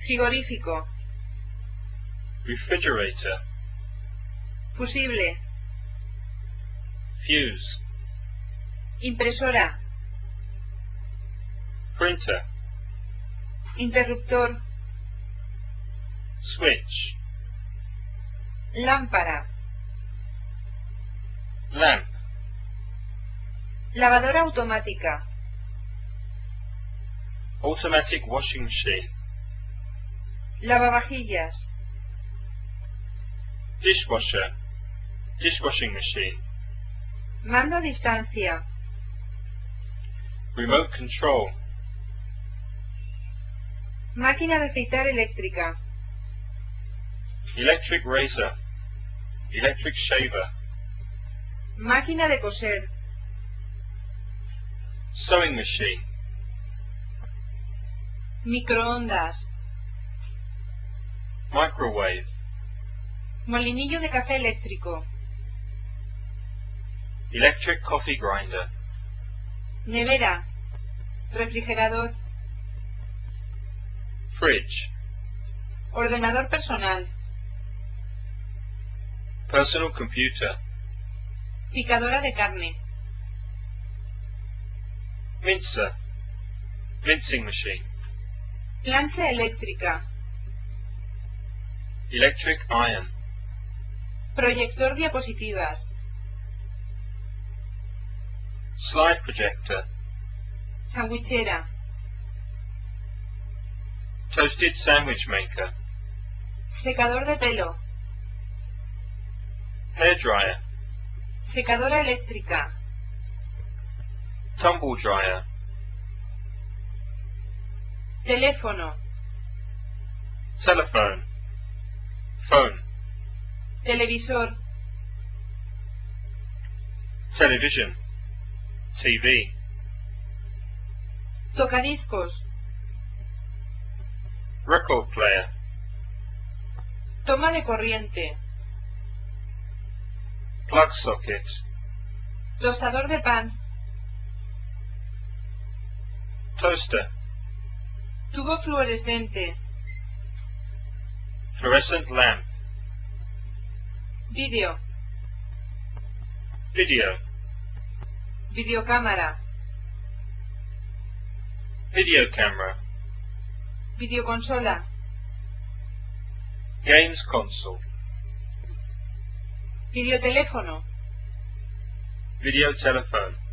frigorífico, refrigerator, fusible, fuse, impresora, printer, interruptor, switch, lámpara, lamp, lavadora automática, automatic washing machine, lavavajillas, dishwasher, dishwashing machine, mando a distancia, remote control, máquina de afeitar eléctrica, electric razor, electric shaver, máquina de coser, sewing machine, microondas, microwave, molinillo de café eléctrico, electric coffee grinder, nevera, refrigerador, fridge, ordenador personal, personal computer, picadora de carne, mincer, mincing machine, plancha eléctrica, electric iron, proyector diapositivas, slide projector, sandwichera, toasted sandwich maker, secador de pelo, hairdryer, secadora eléctrica, tumble dryer, teléfono, telephone, phone, televisor, television, TV, tocadiscos, record player, toma de corriente, plug socket, tostador de pan, toaster, tubo fluorescente, fluorescent lamp, vídeo, video, videocámara, video camera, videoconsola, games console, videoteléfono, video telephone,